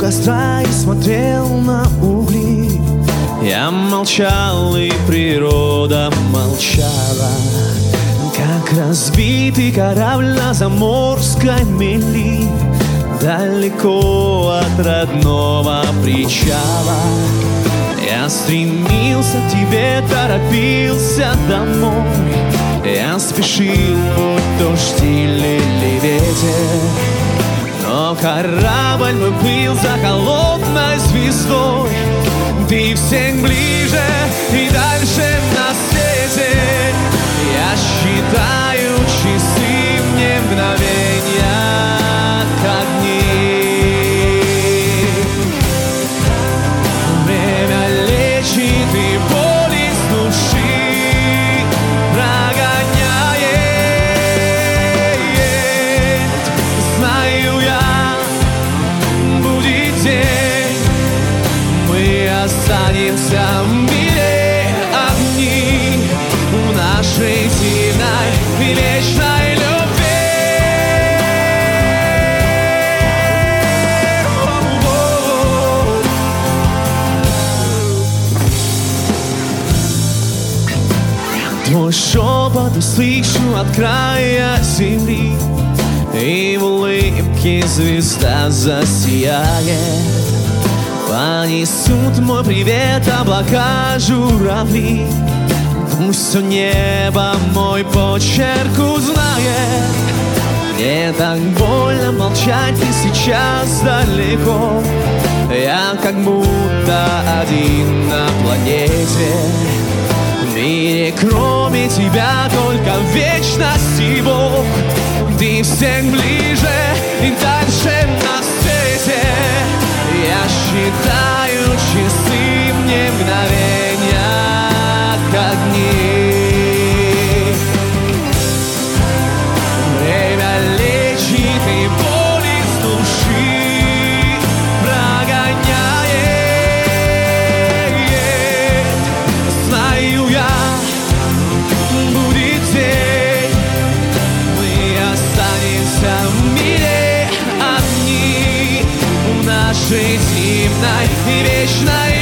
костра и смотрел на угли. Я молчал, и природа молчала, как разбитый корабль на заморской мели, далеко от родного причала. Я стремился к тебе, торопился домой. Я спешил, будь дождь или ветер, но корабль мой был за холодной звездой. Ты всем ближе и дальше на свете. Я считаю часы, мне мгновения как дни. Время лечит и боль из души прогоняет. Знаю я, будет день, мы останемся в мире огни в нашей сильной и вечной любви. Твой шепот услышу от края земли, и в улыбке звезда засияет. Понесут мой привет облака, журавли. Пусть все небо мой почерк узнает. Мне так больно молчать, ты сейчас далеко. Я как будто один на планете. В мире кроме тебя только вечность и Бог. Ты всем ближе и дальше на свете. Я считаю часы, мне мгновения как дни. Время лечит и боль из души прогоняет. Знаю я, будет день, мы останемся в мире одни в нашей зимной и вечной